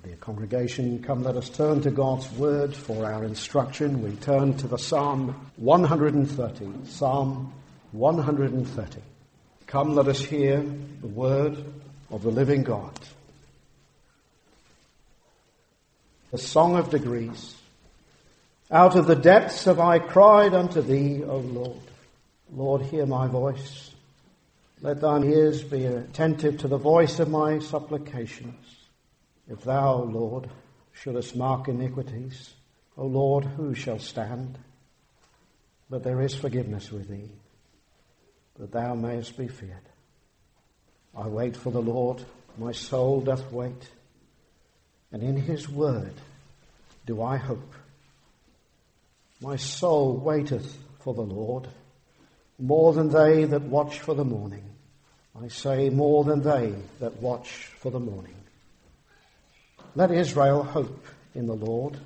Dear congregation, come let us turn to God's word for our instruction. We turn to the Psalm 130. Psalm 130. Come let us hear the word of the living God. The Song of Degrees. Out of the depths have I cried unto thee, O Lord. Lord, hear my voice. Let thine ears be attentive to the voice of my supplications. If thou, Lord, shouldest mark iniquities, O Lord, who shall stand? But there is forgiveness with thee, that thou mayest be feared. I wait for the Lord, my soul doth wait, and in his word do I hope. My soul waiteth for the Lord, more than they that watch for the morning. I say, more than they that watch for the morning. Let Israel hope in the Lord,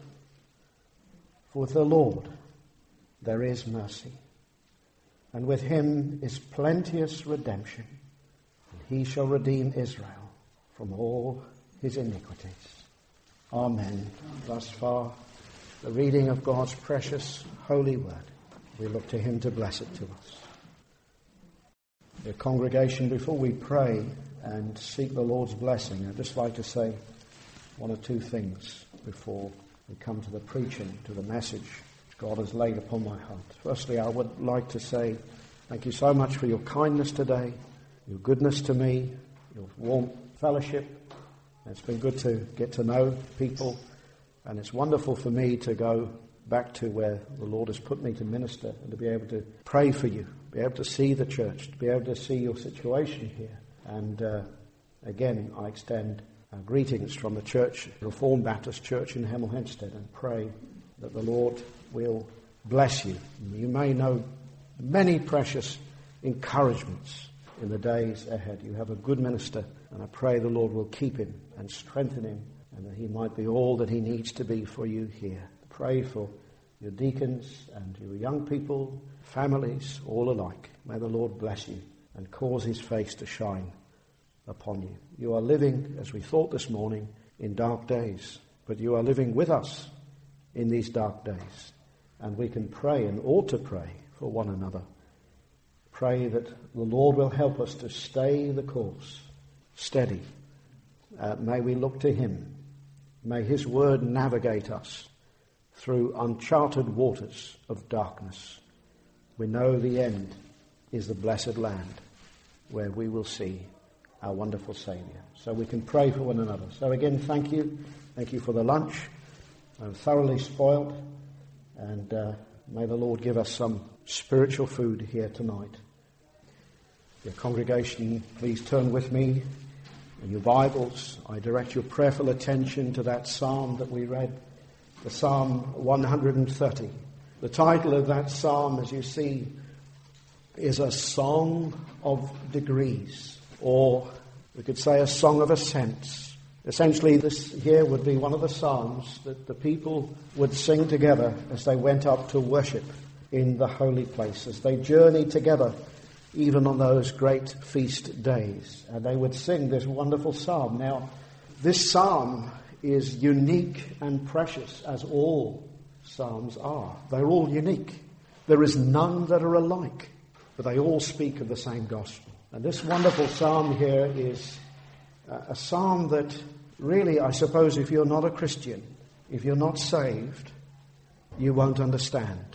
for with the Lord there is mercy, and with him is plenteous redemption, and he shall redeem Israel from all his iniquities. Amen. Thus far, the reading of God's precious holy word. We look to him to bless it to us. Dear congregation, before we pray and seek the Lord's blessing, I'd just like to say one or two things before we come to the preaching, to the message which God has laid upon my heart. Firstly, I would like to say thank you so much for your kindness today, your goodness to me, your warm fellowship. It's been good to get to know people, and it's wonderful for me to go back to where the Lord has put me to minister and to be able to pray for you, be able to see the church, to be able to see your situation here. And again, I extend greetings from the church, Reformed Baptist Church in Hemel Hempstead, and pray that the Lord will bless you. You may know many precious encouragements in the days ahead. You have a good minister, and I pray the Lord will keep him and strengthen him, and that he might be all that he needs to be for you here. Pray for your deacons and your young people, families, all alike. May the Lord bless you and cause his face to shine upon you. You are living, as we thought this morning, in dark days, but you are living with us in these dark days, and we can pray and ought to pray for one another. Pray that the Lord will help us to stay the course, steady. May we look to him. May his word navigate us through uncharted waters of darkness. We know the end is the blessed land where we will see our wonderful Saviour. So we can pray for one another. So again, thank you. Thank you for the lunch. I'm thoroughly spoiled. And may the Lord give us some spiritual food here tonight. Your congregation, please turn with me in your Bibles. I direct your prayerful attention to that psalm that we read, the Psalm 130. The title of that psalm, as you see, is a song of degrees, or we could say a song of ascents. Essentially, this here would be one of the psalms that the people would sing together as they went up to worship in the holy place, as they journeyed together even on those great feast days. And they would sing this wonderful psalm. Now, this psalm is unique and precious, as all psalms are. They're all unique. There is none that are alike, but they all speak of the same gospel. And this wonderful psalm here is a psalm that really, I suppose, if you're not a Christian, if you're not saved, you won't understand.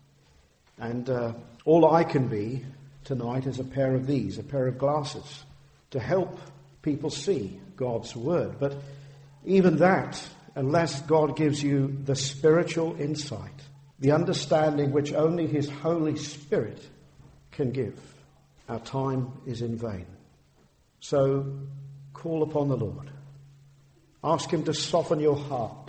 And all I can be tonight is a pair of these, a pair of glasses, to help people see God's word. But even that, unless God gives you the spiritual insight, the understanding which only his Holy Spirit can give, our time is in vain. So call upon the Lord. Ask him to soften your heart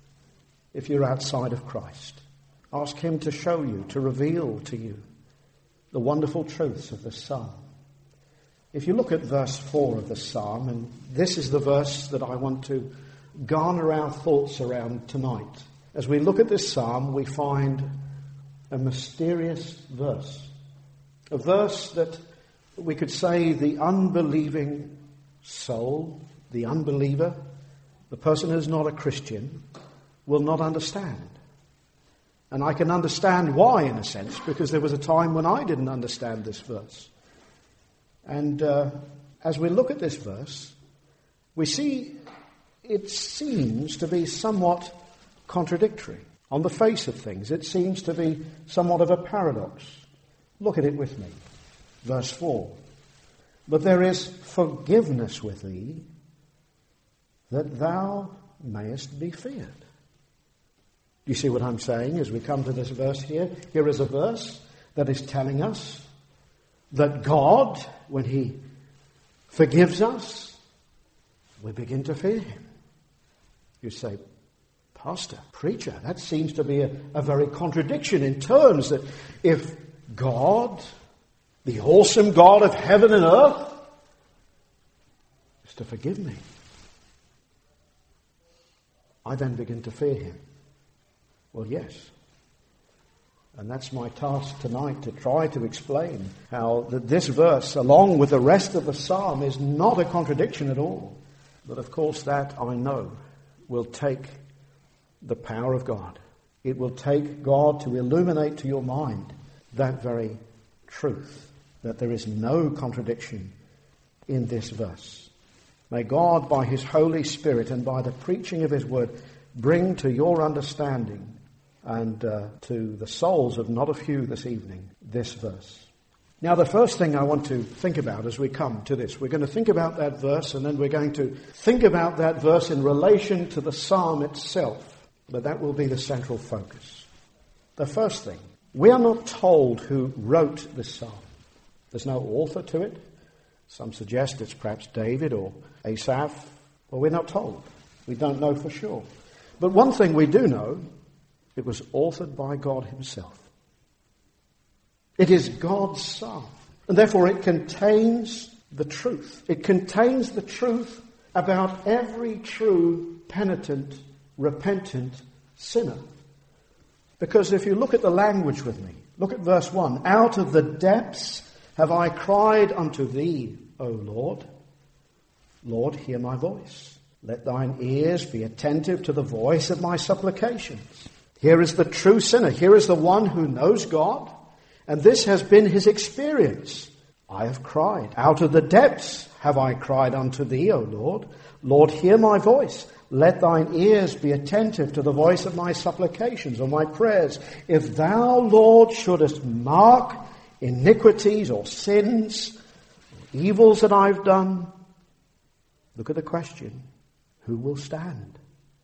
if you're outside of Christ. Ask him to show you, to reveal to you the wonderful truths of the psalm. If you look at verse 4 of the psalm, and this is the verse that I want to garner our thoughts around tonight. As we look at this psalm, we find a mysterious verse. A verse that we could say the unbelieving soul, the unbeliever, the person who's not a Christian, will not understand. And I can understand why, in a sense, because there was a time when I didn't understand this verse. And as we look at this verse, we see it seems to be somewhat contradictory. On the face of things, it seems to be somewhat of a paradox. Look at it with me. Verse 4. But there is forgiveness with thee, that thou mayest be feared. Do you see what I'm saying as we come to this verse here? Here is a verse that is telling us that God, when he forgives us, we begin to fear him. You say, Pastor, preacher, that seems to be a very contradiction in terms that if God, the awesome God of heaven and earth, is to forgive me, I then begin to fear him. Well, yes. And that's my task tonight, to try to explain how this verse, along with the rest of the psalm, is not a contradiction at all. But of course that, I know, will take the power of God. It will take God to illuminate to your mind that very truth, that there is no contradiction in this verse. May God, by his Holy Spirit and by the preaching of his word, bring to your understanding and to the souls of not a few this evening this verse. Now, the first thing I want to think about as we come to this, we're going to think about that verse, and then we're going to think about that verse in relation to the psalm itself. But that will be the central focus. The first thing, we are not told who wrote this psalm. There's no author to it. Some suggest it's perhaps David or Asaph. Well, we're not told. We don't know for sure. But one thing we do know, it was authored by God himself. It is God's psalm. And therefore it contains the truth. It contains the truth about every true, penitent, repentant sinner. Because if you look at the language with me, look at verse 1. Out of the depths have I cried unto thee, O Lord. Lord, hear my voice. Let thine ears be attentive to the voice of my supplications. Here is the true sinner. Here is the one who knows God. And this has been his experience. I have cried. Out of the depths have I cried unto thee, O Lord. Lord, hear my voice. Let thine ears be attentive to the voice of my supplications or my prayers. If thou, Lord, shouldest mark iniquities or sins, or evils that I've done, look at the question, who will stand?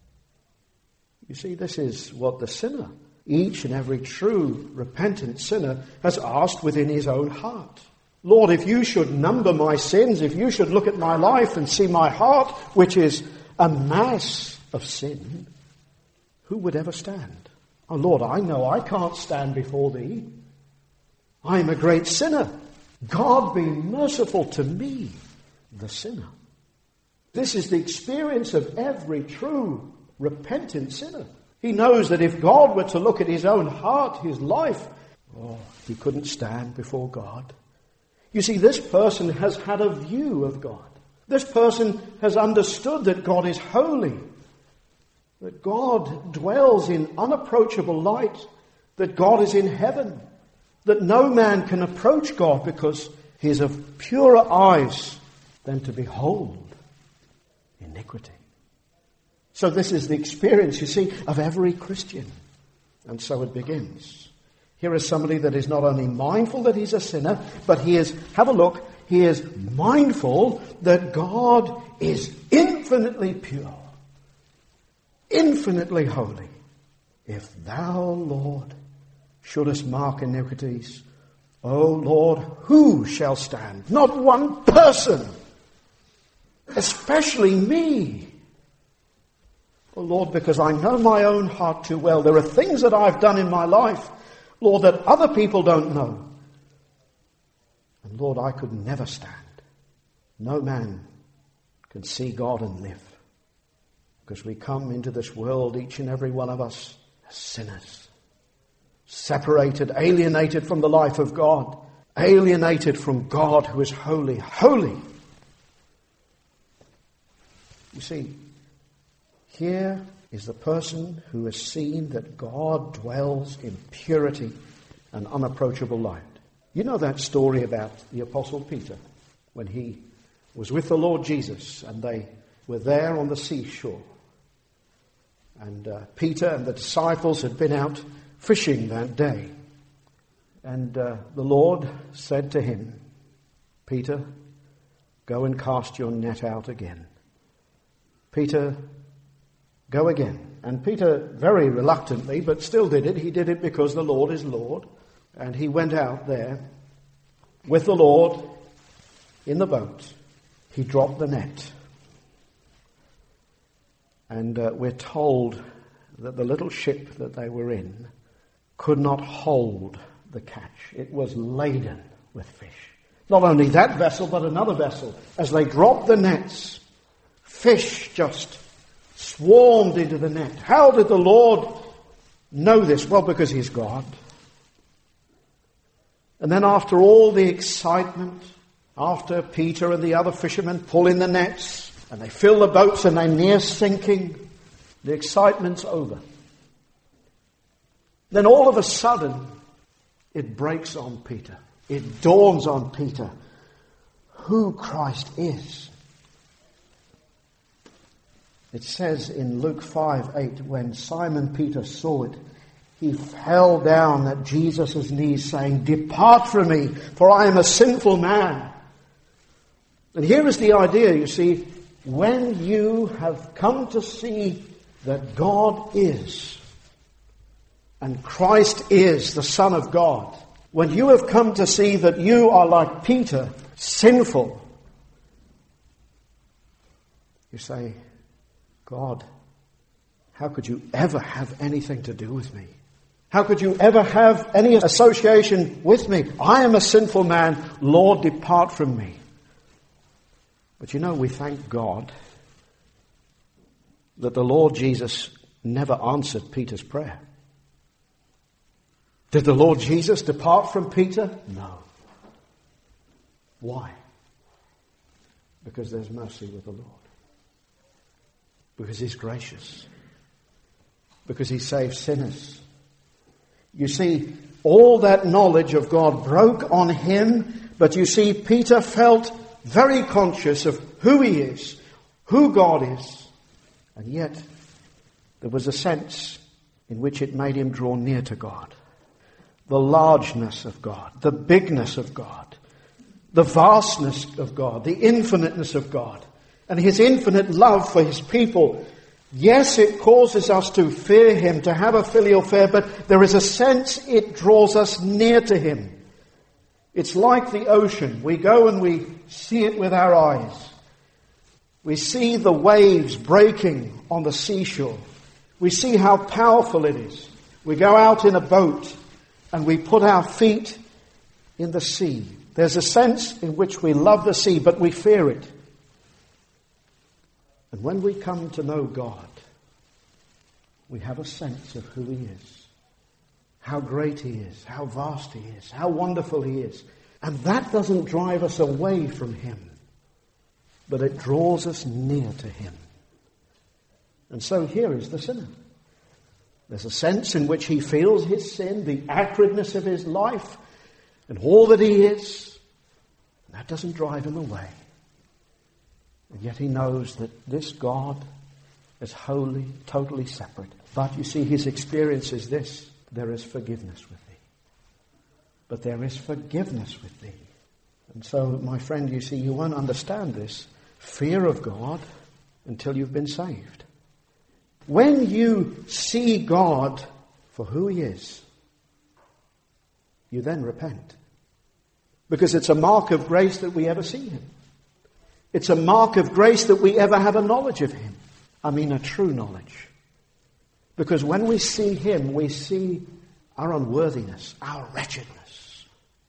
You see, this is what the sinner, each and every true repentant sinner, has asked within his own heart. Lord, if you should number my sins, if you should look at my life and see my heart, which is a mass of sin, who would ever stand? Oh Lord, I know I can't stand before thee. I am a great sinner. God be merciful to me, the sinner. This is the experience of every true repentant sinner. He knows that if God were to look at his own heart, his life, he couldn't stand before God. You see, this person has had a view of God. This person has understood that God is holy, that God dwells in unapproachable light, that God is in heaven, that no man can approach God because he is of purer eyes than to behold iniquity. So this is the experience, you see, of every Christian. And so it begins. Here is somebody that is not only mindful that he's a sinner, but he is, have a look, he is mindful that God is infinitely pure, infinitely holy. If thou, Lord, shouldest mark iniquities, O Lord, who shall stand? Not one person, especially me. Oh Lord, because I know my own heart too well. There are things that I've done in my life, Lord, that other people don't know. And Lord, I could never stand. No man can see God and live. Because we come into this world, each and every one of us, as sinners. Separated, alienated from the life of God. Alienated from God who is holy. Holy! You see, Here is the person who has seen that God dwells in purity and unapproachable light. You know that story about the Apostle Peter when he was with the Lord Jesus and they were there on the seashore. And Peter and the disciples had been out fishing that day. And the Lord said to him, Peter, go and cast your net out again. Peter, go again. And Peter, very reluctantly, but still did it. He did it because the Lord is Lord. And he went out there with the Lord in the boat. He dropped the net. And we're told that the little ship that they were in could not hold the catch. It was laden with fish. Not only that vessel, but another vessel. As they dropped the nets, fish just swarmed into the net. How did the Lord know this? Well, because he's God. And then after all the excitement, after Peter and the other fishermen pull in the nets, and they fill the boats and they're near sinking, the excitement's over. Then all of a sudden, it breaks on Peter. It dawns on Peter who Christ is. It says in Luke 5:8, when Simon Peter saw it, he fell down at Jesus' knees saying, "Depart from me, for I am a sinful man." And here is the idea, you see, when you have come to see that God is, and Christ is the Son of God, when you have come to see that you are like Peter, sinful, you say, God, how could you ever have anything to do with me? How could you ever have any association with me? I am a sinful man. Lord, depart from me. But you know, we thank God that the Lord Jesus never answered Peter's prayer. Did the Lord Jesus depart from Peter? No. Why? Because there's mercy with the Lord. Because he's gracious. Because he saves sinners. You see, all that knowledge of God broke on him, but you see, Peter felt very conscious of who he is, who God is, and yet there was a sense in which it made him draw near to God. The largeness of God, the bigness of God, the vastness of God, the infiniteness of God, and his infinite love for his people. Yes, it causes us to fear him, to have a filial fear, but there is a sense it draws us near to him. It's like the ocean. We go and we see it with our eyes. We see the waves breaking on the seashore. We see how powerful it is. We go out in a boat and we put our feet in the sea. There's a sense in which we love the sea, but we fear it. And when we come to know God, we have a sense of who he is, how great he is, how vast he is, how wonderful he is. And that doesn't drive us away from him, but it draws us near to him. And so here is the sinner. There's a sense in which he feels his sin, the acridness of his life, and all that he is. And that doesn't drive him away. And yet he knows that this God is holy, totally separate. But you see, his experience is this: there is forgiveness with thee. But there is forgiveness with thee. And so, my friend, you see, you won't understand this fear of God until you've been saved. When you see God for who he is, you then repent. Because it's a mark of grace that we ever see him. It's a mark of grace that we ever have a knowledge of him. I mean a true knowledge. Because when we see him, we see our unworthiness, our wretchedness.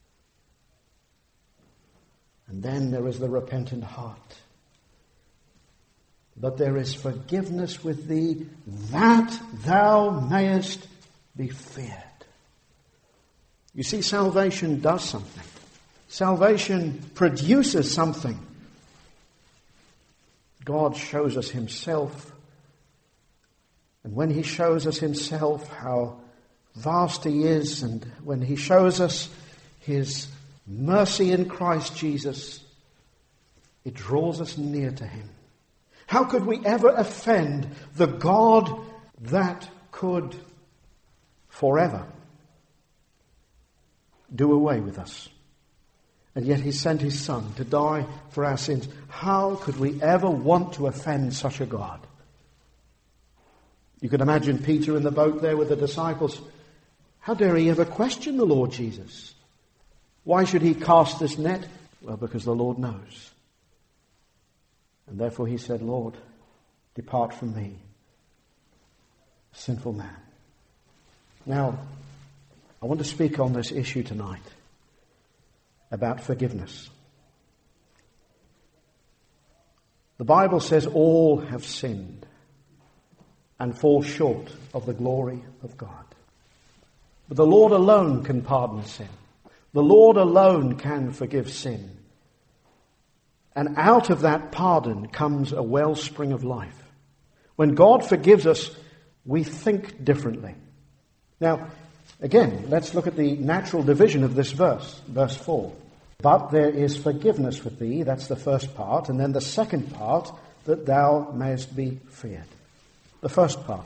And then there is the repentant heart. But there is forgiveness with thee, that thou mayest be feared. You see, salvation does something. Salvation produces something. God shows us himself And when he shows us himself, how vast he is, and when he shows us his mercy in Christ Jesus, it draws us near to him. How could we ever offend the God that could forever do away with us? And yet he sent his Son to die for our sins. How could we ever want to offend such a God? You can imagine Peter in the boat there with the disciples. How dare he ever question the Lord Jesus? Why should he cast this net? Well, because the Lord knows. And therefore he said, Lord, depart from me, sinful man. Now, I want to speak on this issue tonight about forgiveness. The Bible says all have sinned and fall short of the glory of God. But the Lord alone can pardon sin. The Lord alone can forgive sin. And out of that pardon comes a wellspring of life. When God forgives us, we think differently. Now, again, let's look at the natural division of this verse, verse 4. But there is forgiveness with thee, that's the first part, and then the second part, that thou mayest be feared. The first part.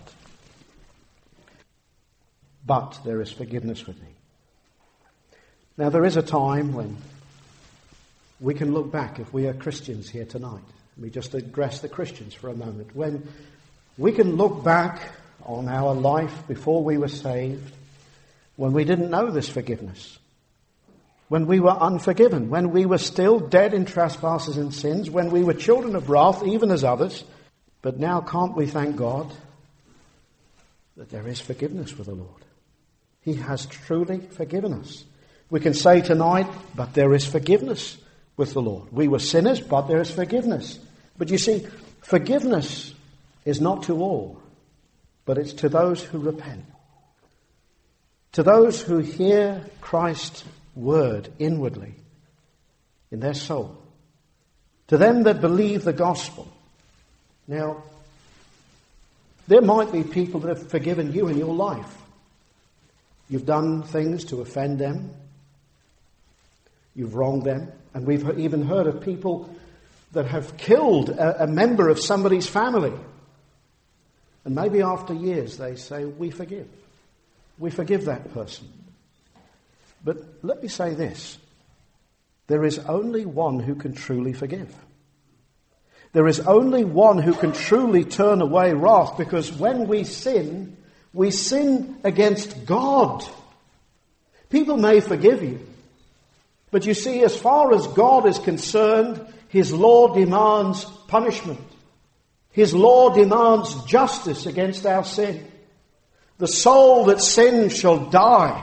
But there is forgiveness with thee. Now, there is a time when we can look back, if we are Christians here tonight. We just address the Christians for a moment. When we can look back on our life before we were saved, when we didn't know this forgiveness, when we were unforgiven, when we were still dead in trespasses and sins, when we were children of wrath, even as others. But now can't we thank God that there is forgiveness with the Lord? He has truly forgiven us. We can say tonight, but there is forgiveness with the Lord. We were sinners, but there is forgiveness. But you see, forgiveness is not to all, but it's to those who repent. To those who hear Christ's word inwardly in their soul. To them that believe the gospel. Now, there might be people that have forgiven you in your life. You've done things to offend them. You've wronged them. And we've even heard of people that have killed a member of somebody's family. And maybe after years they say, we forgive. We forgive that person. But let me say this. There is only one who can truly forgive. There is only one who can truly turn away wrath, because when we sin against God. People may forgive you, but you see, as far as God is concerned, His law demands punishment. His law demands justice against our sin. The soul that sins shall die.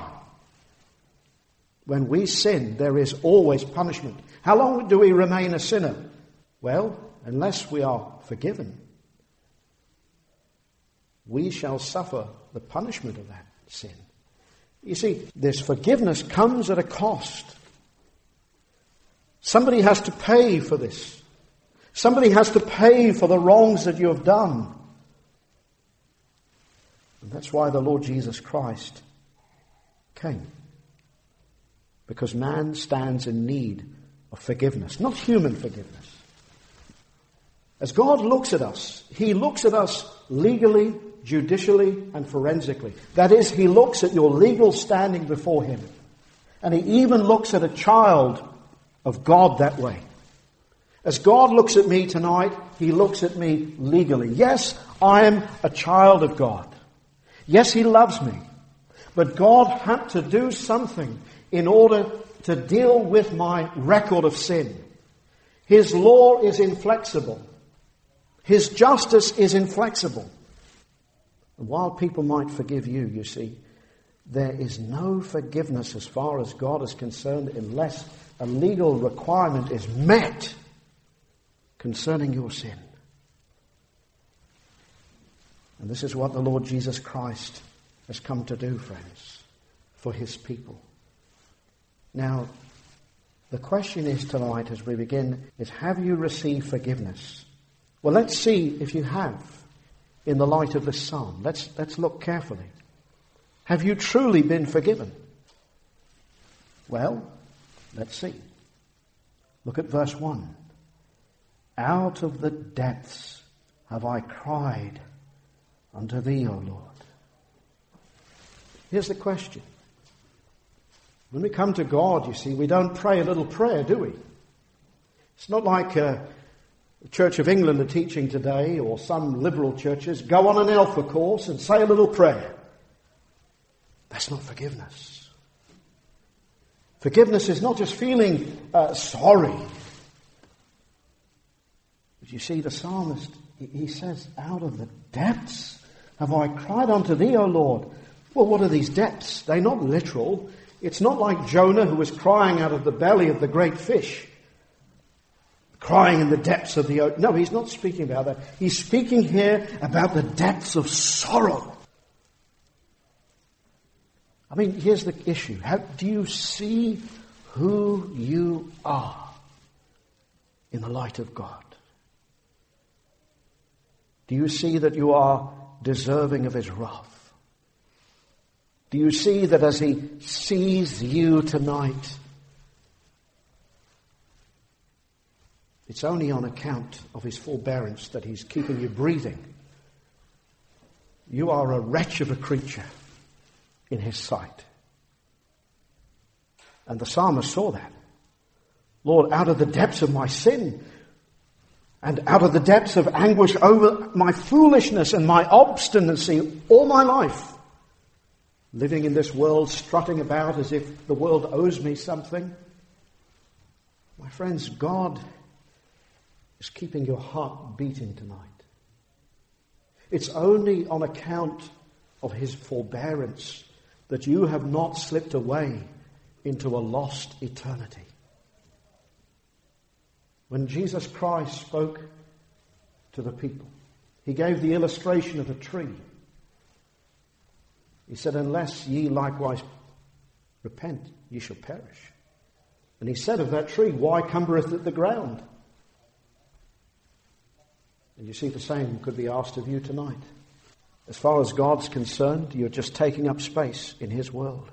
When we sin, there is always punishment. How long do we remain a sinner? Well, unless we are forgiven, we shall suffer the punishment of that sin. You see, this forgiveness comes at a cost. Somebody has to pay for this. Somebody has to pay for the wrongs that you have done. And that's why the Lord Jesus Christ came. Because man stands in need of forgiveness, not human forgiveness. As God looks at us, He looks at us legally, judicially, and forensically. That is, He looks at your legal standing before Him. And He even looks at a child of God that way. As God looks at me tonight, He looks at me legally. Yes, I am a child of God. Yes, He loves me. But God had to do something in order to deal with my record of sin. His law is inflexible. His justice is inflexible. And while people might forgive you, you see, there is no forgiveness as far as God is concerned unless a legal requirement is met concerning your sin. And this is what the Lord Jesus Christ has come to do, friends, for His people. Now, the question is tonight as we begin is, have you received forgiveness? Well, let's see if you have. in the light of this psalm? Let's look carefully. Have you truly been forgiven? Well, let's see. Look at verse 1. Out of the depths have I cried unto thee, O Lord. Here's the question. When we come to God, you see, we don't pray a little prayer, do we? It's not like the Church of England are teaching today, or some liberal churches, go on an alpha course and say a little prayer. That's not forgiveness. Forgiveness is not just feeling sorry. But you see, the psalmist, he says, out of the depths have I cried unto thee, O Lord. Well, what are these depths? They're not literal. It's not like Jonah, who was crying out of the belly of the great fish, crying in the depths of the ocean. No, he's not speaking about that. He's speaking here about the depths of sorrow. I mean, here's the issue. Do you see who you are in the light of God? Do you see that you are deserving of his wrath? Do you see that as he sees you tonight, it's only on account of his forbearance that he's keeping you breathing? You are a wretch of a creature in his sight. And the psalmist saw that. Lord, out of the depths of my sin and out of the depths of anguish over my foolishness and my obstinacy all my life, living in this world, strutting about as if the world owes me something. My friends, God is keeping your heart beating tonight. It's only on account of his forbearance that you have not slipped away into a lost eternity. When Jesus Christ spoke to the people, he gave the illustration of a tree. He said, unless ye likewise repent, ye shall perish. And he said of that tree, why cumbereth it the ground? And you see, the same could be asked of you tonight. As far as God's concerned, you're just taking up space in his world.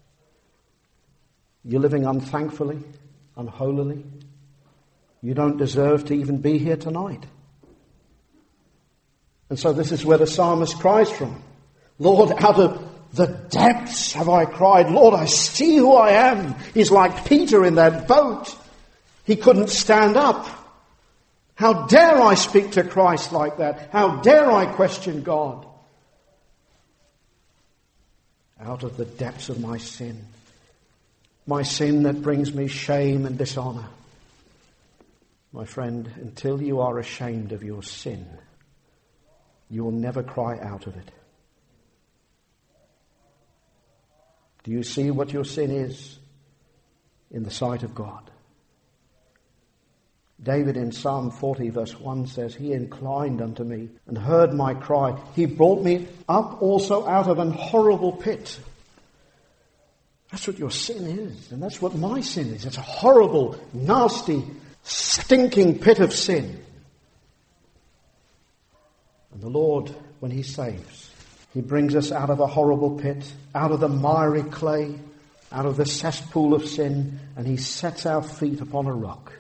You're living unthankfully, unholily. You don't deserve to even be here tonight. And so this is where the psalmist cries from. Lord, out of the depths have I cried. Lord, I see who I am. He's like Peter in that boat. He couldn't stand up. How dare I speak to Christ like that? How dare I question God? Out of the depths of my sin that brings me shame and dishonor. My friend, until you are ashamed of your sin, you will never cry out of it. Do you see what your sin is in the sight of God? David in Psalm 40 verse 1 says, he inclined unto me and heard my cry. He brought me up also out of an horrible pit. That's what your sin is. And that's what my sin is. It's a horrible, nasty, stinking pit of sin. And the Lord, when he saves, he brings us out of a horrible pit, out of the miry clay, out of the cesspool of sin, and he sets our feet upon a rock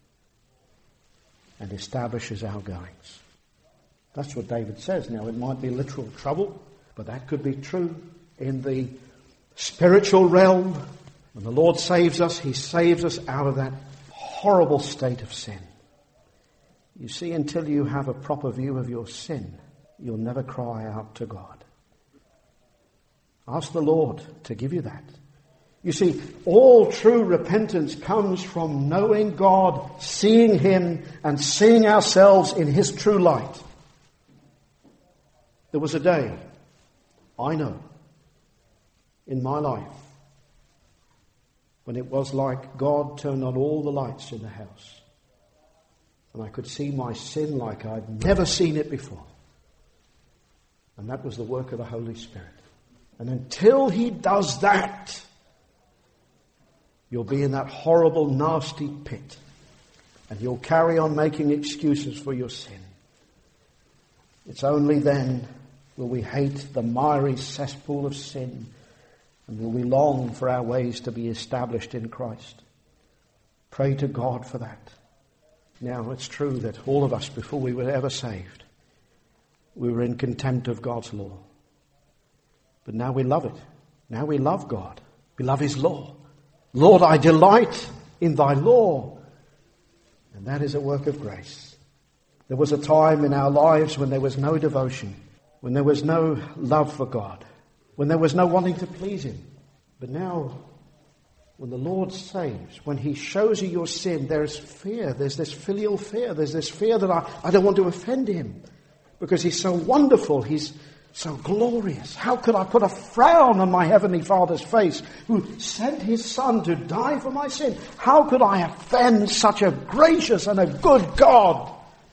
and establishes our goings. That's what David says. Now, it might be literal trouble, but that could be true in the spiritual realm. When the Lord saves us, he saves us out of that horrible state of sin. You see, until you have a proper view of your sin, you'll never cry out to God. Ask the Lord to give you that. You see, all true repentance comes from knowing God, seeing him, and seeing ourselves in his true light. There was a day, I know, in my life, when it was like God turned on all the lights in the house. And I could see my sin like I'd never seen it before. And that was the work of the Holy Spirit. And until he does that, you'll be in that horrible, nasty pit. And you'll carry on making excuses for your sin. It's only then will we hate the miry cesspool of sin, and will we long for our ways to be established in Christ. Pray to God for that. Now, it's true that all of us, before we were ever saved, we were in contempt of God's law. But now we love it. Now we love God. We love his law. Lord, I delight in thy law. And that is a work of grace. There was a time in our lives when there was no devotion, when there was no love for God, when there was no wanting to please him. But now, when the Lord saves, when he shows you your sin, there's fear. There's this filial fear. There's this fear that I don't want to offend him because he's so wonderful. He's so glorious. How could I put a frown on my heavenly Father's face who sent his Son to die for my sin? How could I offend such a gracious and a good God?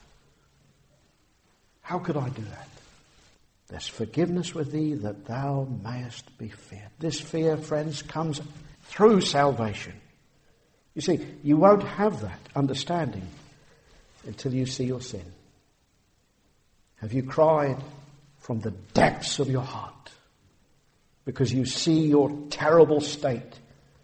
How could I do that? There's forgiveness with thee that thou mayest be feared. This fear, friends, comes through salvation. You see, you won't have that understanding until you see your sin. Have you cried from the depths of your heart because you see your terrible state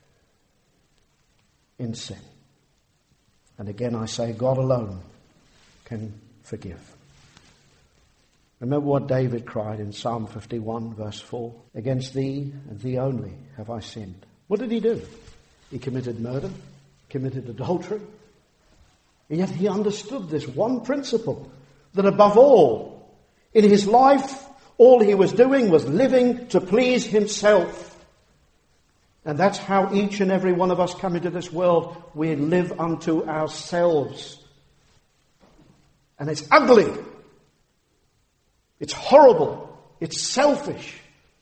in sin? And again I say, God alone can forgive. Remember what David cried in Psalm 51 verse 4. Against thee and thee only have I sinned. What did he do? He committed murder, committed adultery. And yet he understood this one principle, that above all, in his life, all he was doing was living to please himself. And that's how each and every one of us come into this world. We live unto ourselves. And it's ugly. It's horrible. It's selfish.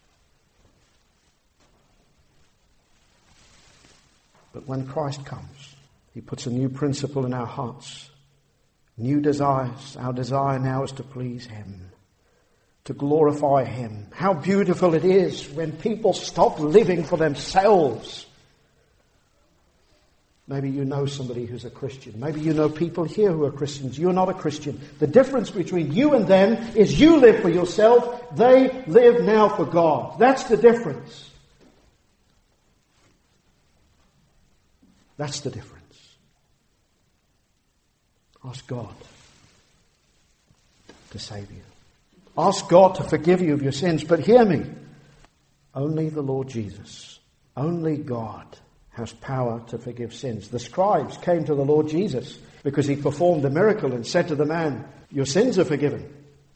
But when Christ comes, he puts a new principle in our hearts. New desires. Our desire now is to please him, to glorify him. How beautiful it is when people stop living for themselves. Maybe you know somebody who's a Christian. Maybe you know people here who are Christians. You're not a Christian. The difference between you and them is you live for yourself. They live now for God. That's the difference. That's the difference. Ask God to save you. Ask God to forgive you of your sins. But hear me. Only the Lord Jesus, only God has power to forgive sins. The scribes came to the Lord Jesus because he performed a miracle and said to the man, your sins are forgiven.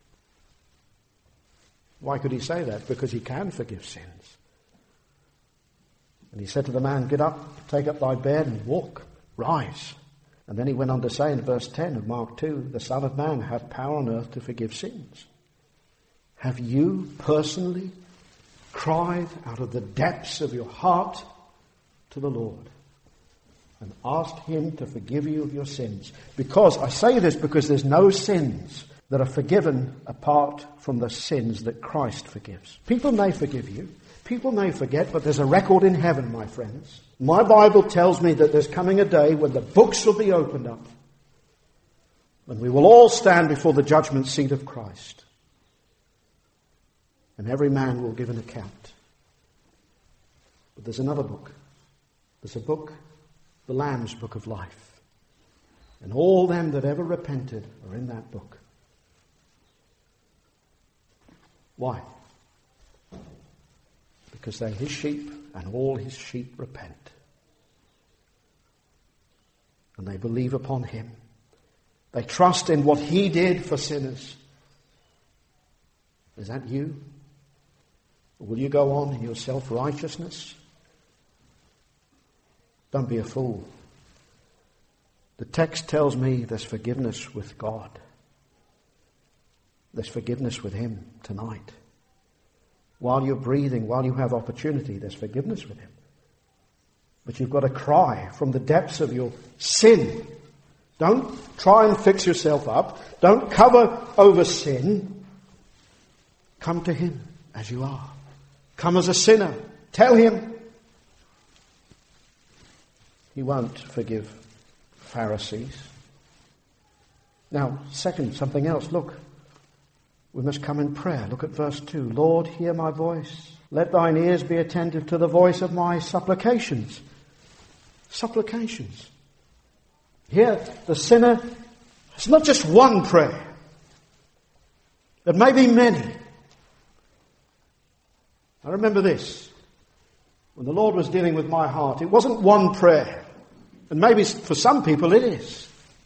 Why could he say that? Because he can forgive sins. And he said to the man, get up, take up thy bed and walk, rise. And then he went on to say in verse 10 of Mark 2, the Son of Man hath power on earth to forgive sins. Have you personally cried out of the depths of your heart to the Lord and asked him to forgive you of your sins? Because, I say this because there's no sins that are forgiven apart from the sins that Christ forgives. People may forgive you. People may forget, but there's a record in heaven, my friends. My Bible tells me that there's coming a day when the books will be opened up and we will all stand before the judgment seat of Christ. And every man will give an account. But there's another book. There's a book, the Lamb's Book of Life. And all them that ever repented are in that book. Why? Because they're his sheep and all his sheep repent. And they believe upon him. They trust in what he did for sinners. Is that you? Or will you go on in your self-righteousness? Don't be a fool. The text tells me there's forgiveness with God. There's forgiveness with him tonight. While you're breathing, while you have opportunity, there's forgiveness with him. But you've got to cry from the depths of your sin. Don't try and fix yourself up. Don't cover over sin. Come to him as you are. Come as a sinner. Tell him. He won't forgive Pharisees. Now, second, something else. Look, we must come in prayer. Look at verse 2. Lord, hear my voice. Let thine ears be attentive to the voice of my supplications. Supplications. Here, the sinner, it's not just one prayer. There may be many. I remember this. When the Lord was dealing with my heart, it wasn't one prayer. And maybe for some people it is.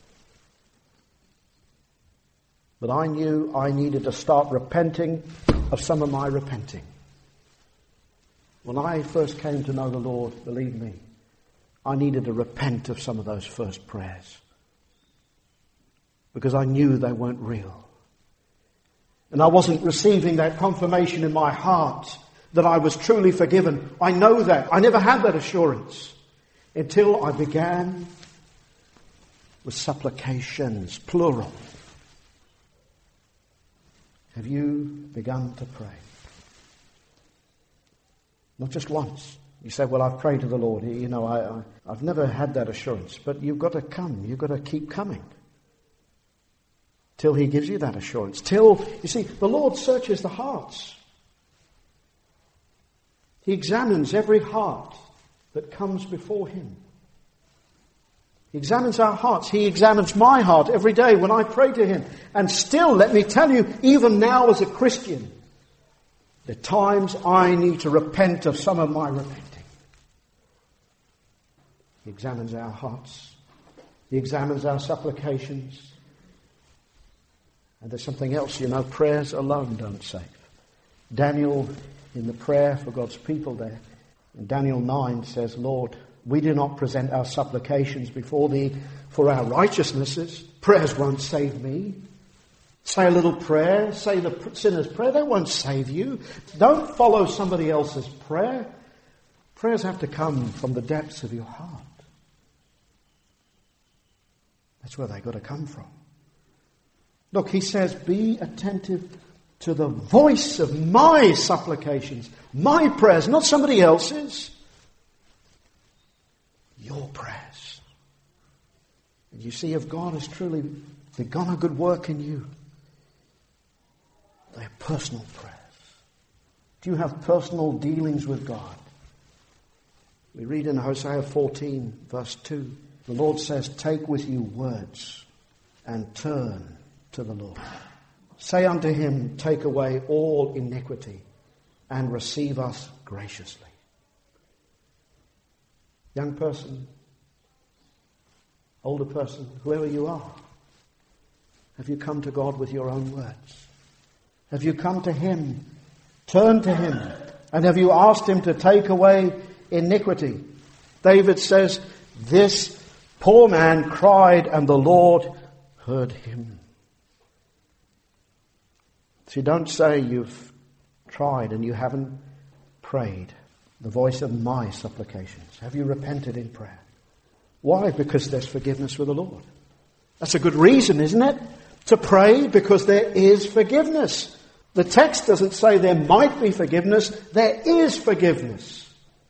But I knew I needed to start repenting of some of my repenting. When I first came to know the Lord, believe me, I needed to repent of some of those first prayers. Because I knew they weren't real. And I wasn't receiving that confirmation in my heart that I was truly forgiven. I know that. I never had that assurance until I began with supplications, plural. Have you begun to pray? Not just once. You say, well, I've prayed to the Lord. You know, I've never had that assurance. But you've got to come. You've got to keep coming. Till He gives you that assurance. Till, you see, the Lord searches the hearts. He examines every heart that comes before Him. He examines our hearts. He examines my heart every day when I pray to Him. And still, let me tell you, even now as a Christian, there are times I need to repent of some of my repenting. He examines our hearts. He examines our supplications. And there's something else, you know, prayers alone don't save. Daniel, in the prayer for God's people there, in Daniel 9 says, Lord, we do not present our supplications before Thee for our righteousnesses. Prayers won't save me. Say a little prayer, say the sinner's prayer, that won't save you. Don't follow somebody else's prayer. Prayers have to come from the depths of your heart. That's where they've got to come from. Look, he says, be attentive to the voice of my supplications, my prayers, not somebody else's. Your prayers. And you see, if God has truly begun a good work in you, they are personal prayers. Do you have personal dealings with God? We read in Hosea 14, verse 2, the Lord says, take with you words and turn to the Lord. Say unto Him, take away all iniquity and receive us graciously. Young person, older person, whoever you are, have you come to God with your own words? Have you come to Him, turned to Him, and have you asked Him to take away iniquity? David says, this poor man cried and the Lord heard him. So don't say you've tried and you haven't prayed the voice of my supplications. Have you repented in prayer? Why? Because there's forgiveness with the Lord. That's a good reason, isn't it? To pray, because there is forgiveness. The text doesn't say there might be forgiveness. There is forgiveness.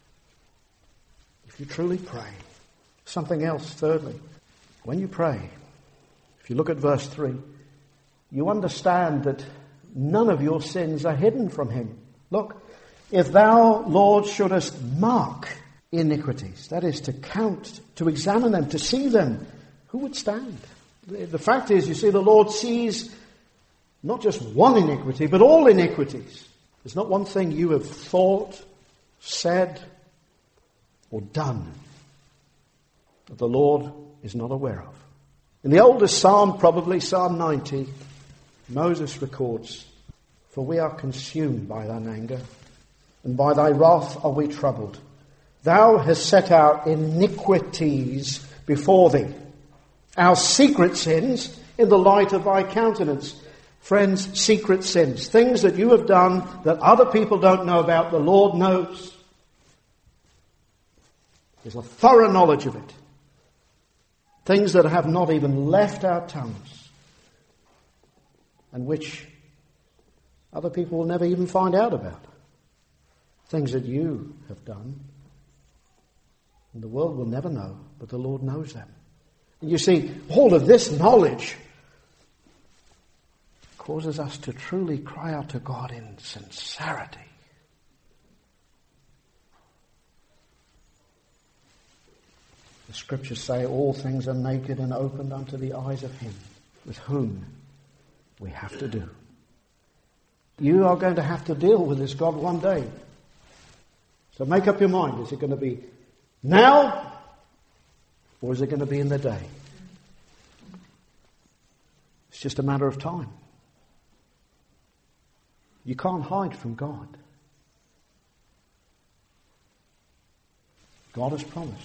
If you truly pray. Something else, thirdly. When you pray, if you look at verse 3, you understand that none of your sins are hidden from Him. Look, if thou, Lord, shouldest mark iniquities, that is to count, to examine them, to see them, who would stand? The fact is, you see, the Lord sees not just one iniquity, but all iniquities. There's not one thing you have thought, said, or done that the Lord is not aware of. In the oldest psalm, probably Psalm 90, Moses records, for we are consumed by thine anger, and by thy wrath are we troubled. Thou hast set our iniquities before thee, our secret sins in the light of thy countenance. Friends, secret sins, things that you have done that other people don't know about, the Lord knows. There's a thorough knowledge of it. Things that have not even left our tongues, and which other people will never even find out about. Things that you have done, and the world will never know, but the Lord knows them. And you see, all of this knowledge causes us to truly cry out to God in sincerity. The scriptures say all things are naked and opened unto the eyes of him with whom we have to do. You are going to have to deal with this God one day. So make up your mind. Is it going to be now or is it going to be in the day? It's just a matter of time. You can't hide from God. God has promised.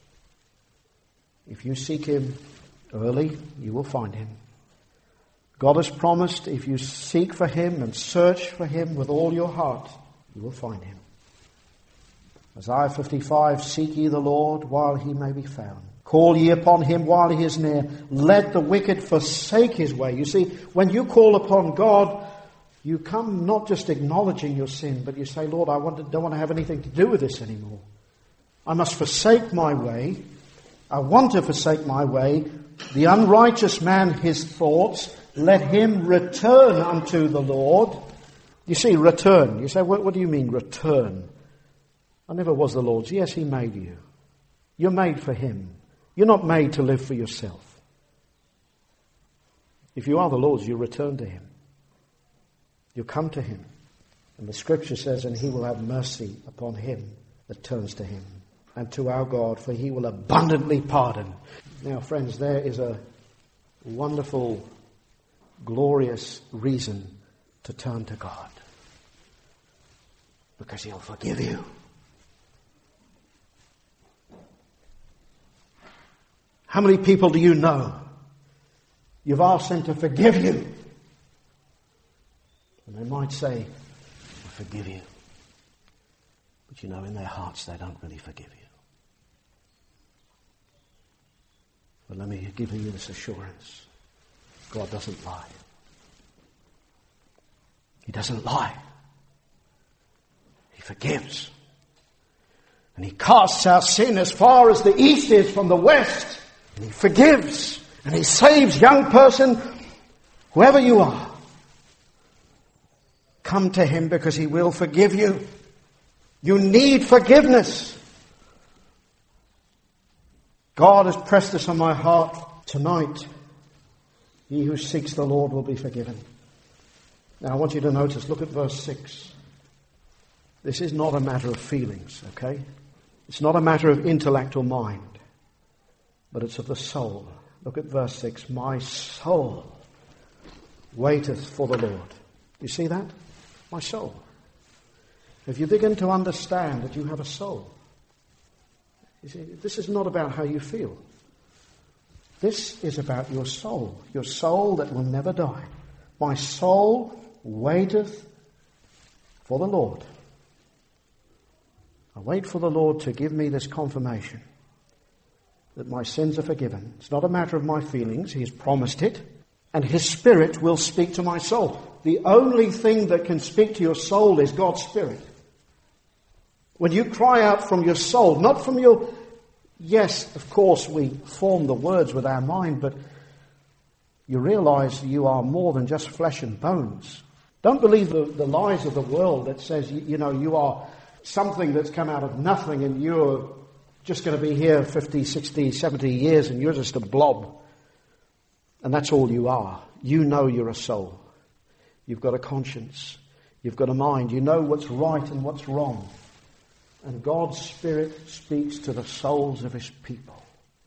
If you seek him early, you will find him. God has promised if you seek for him and search for him with all your heart, you will find him. Isaiah 55, seek ye the Lord while he may be found. Call ye upon him while he is near. Let the wicked forsake his way. You see, when you call upon God, you come not just acknowledging your sin, but you say, Lord, I don't want to have anything to do with this anymore. I must forsake my way. I want to forsake my way. The unrighteous man, his thoughts, let him return unto the Lord. You see, return. You say, what do you mean, return? I never was the Lord's. Yes, he made you. You're made for him. You're not made to live for yourself. If you are the Lord's, you return to him. You come to him. And the scripture says, and he will have mercy upon him that turns to him. And to our God, for he will abundantly pardon. Now, friends, there is a wonderful, glorious reason to turn to God. Because he'll forgive you. How many people do you know you've asked them to forgive you? And they might say, I forgive you. But you know, in their hearts they don't really forgive you. But let me give you this assurance. God doesn't lie. He doesn't lie. He forgives. And he casts our sin as far as the east is from the west. And he forgives. And he saves, young person, whoever you are. Come to him because he will forgive you. You need forgiveness. God has pressed this on my heart tonight. He who seeks the Lord will be forgiven. Now I want you to notice, look at verse 6. This is not a matter of feelings, okay? It's not a matter of intellect or mind, but it's of the soul. Look at verse 6. My soul waiteth for the Lord. You see that? My soul. If you begin to understand that you have a soul, you see, this is not about how you feel. This is about your soul that will never die. My soul waiteth for the Lord. I wait for the Lord to give me this confirmation that my sins are forgiven. It's not a matter of my feelings. He has promised it. And his Spirit will speak to my soul. The only thing that can speak to your soul is God's Spirit. When you cry out from your soul, not from your... Yes, of course, we form the words with our mind, but you realize you are more than just flesh and bones. Don't believe the lies of the world that says, you are something that's come out of nothing and you're just going to be here 50, 60, 70 years and you're just a blob. And that's all you are. You know you're a soul. You've got a conscience. You've got a mind. You know what's right and what's wrong. And God's Spirit speaks to the souls of his people.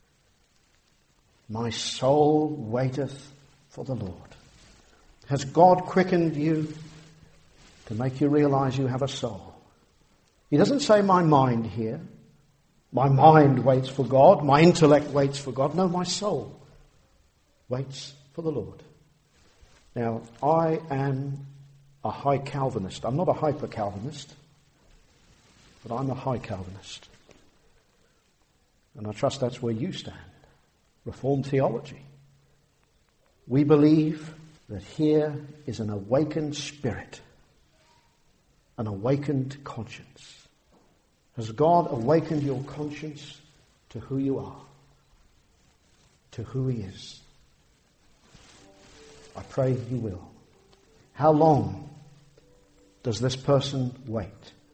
My soul waiteth for the Lord. Has God quickened you to make you realize you have a soul? He doesn't say my mind here. My mind waits for God. My intellect waits for God. No, my soul waits for the Lord. Now, I am a high Calvinist. I'm not a hyper Calvinist, but I'm a high Calvinist. And I trust that's where you stand. Reformed theology. We believe that here is an awakened spirit, an awakened conscience. Has God awakened your conscience to who you are, to who he is? I pray he will. How long does this person wait?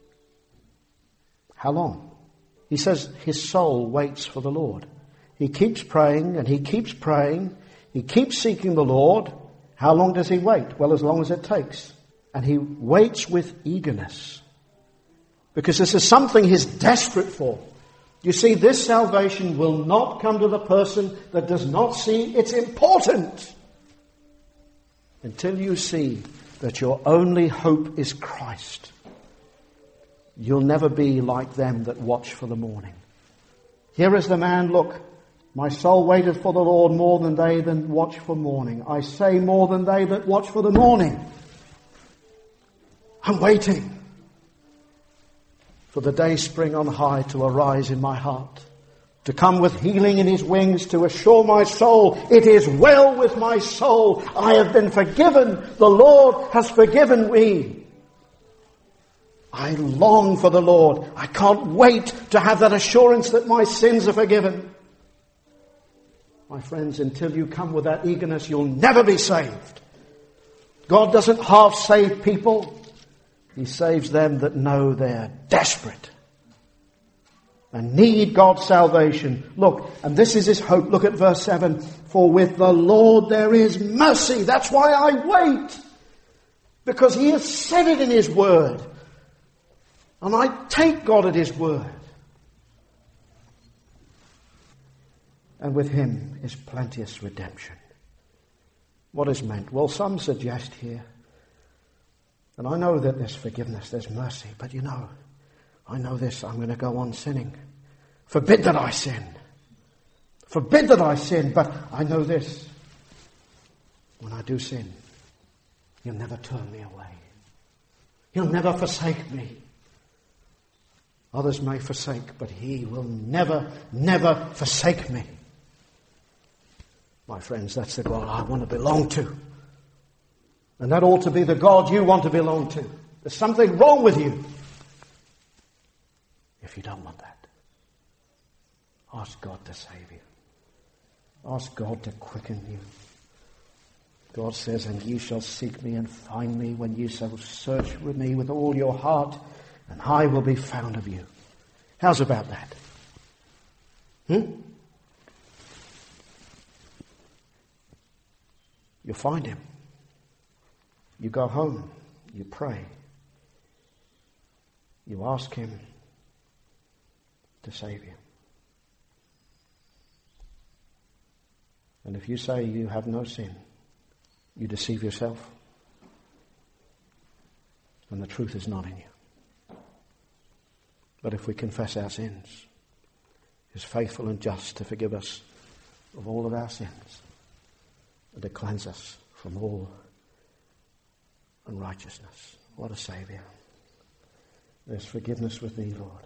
How long? He says his soul waits for the Lord. He keeps praying and he keeps praying. He keeps seeking the Lord. How long does he wait? Well, as long as it takes. And he waits with eagerness. Because this is something he's desperate for. You see, this salvation will not come to the person that does not see it's important. Until you see that your only hope is Christ, you'll never be like them that watch for the morning. Here is the man, look, my soul waited for the Lord more than they that watch for morning. I say more than they that watch for the morning. I'm waiting for the day spring on high to arise in my heart, to come with healing in his wings, to assure my soul, it is well with my soul. I have been forgiven. The Lord has forgiven me. I long for the Lord. I can't wait to have that assurance that my sins are forgiven. My friends, until you come with that eagerness, you'll never be saved. God doesn't half save people. He saves them that know they're desperate and need God's salvation. Look, and this is his hope. Look at verse 7. For with the Lord there is mercy. That's why I wait. Because he has said it in his word. And I take God at his word. And with him is plenteous redemption. What is meant? Well, some suggest here, and I know that there's forgiveness, there's mercy, but you know, I know this, I'm going to go on sinning. Forbid that I sin. Forbid that I sin, but I know this. When I do sin, you'll never turn me away. You'll never forsake me. Others may forsake, but he will never, never forsake me. My friends, that's the God I want to belong to. And that ought to be the God you want to belong to. There's something wrong with you if you don't want that. Ask God to save you. Ask God to quicken you. God says, and you shall seek me and find me when you shall search with me with all your heart, and I will be found of you. How's about that? You'll find him. You go home. You pray. You ask him to save you. And if you say you have no sin, you deceive yourself. And the truth is not in you. But if we confess our sins, he is faithful and just to forgive us of all of our sins and to cleanse us from all unrighteousness. What a Saviour. There's forgiveness with thee, Lord.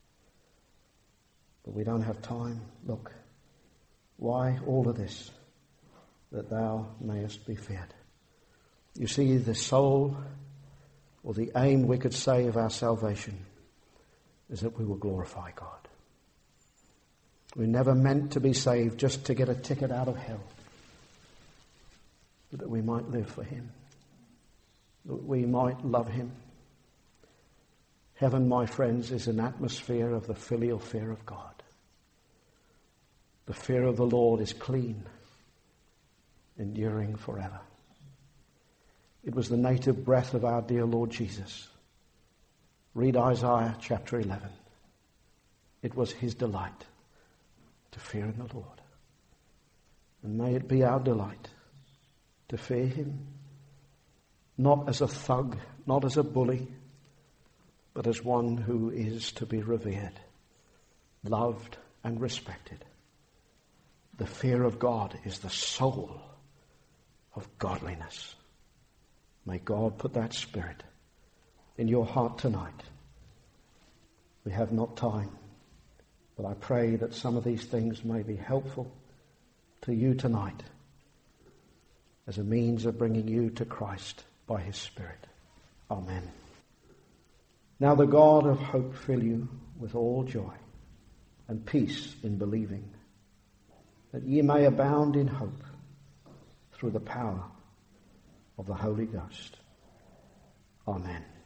But we don't have time. Look, why all of this? That thou mayest be fed. You see, the soul, or the aim, we could say, of our salvation is that we will glorify God. We're never meant to be saved just to get a ticket out of hell, but that we might live for him, that we might love him. Heaven, my friends, is an atmosphere of the filial fear of God. The fear of the Lord is clean, enduring forever. It was the native breath of our dear Lord Jesus. Read Isaiah chapter 11. It was his delight to fear in the Lord. And may it be our delight to fear him, not as a thug, not as a bully, but as one who is to be revered, loved and respected. The fear of God is the soul of godliness. May God put that spirit in your heart tonight. We have not time, but I pray that some of these things may be helpful to you tonight as a means of bringing you to Christ by his Spirit. Amen. Now the God of hope fill you with all joy and peace in believing, that ye may abound in hope through the power of the Holy Ghost. Amen.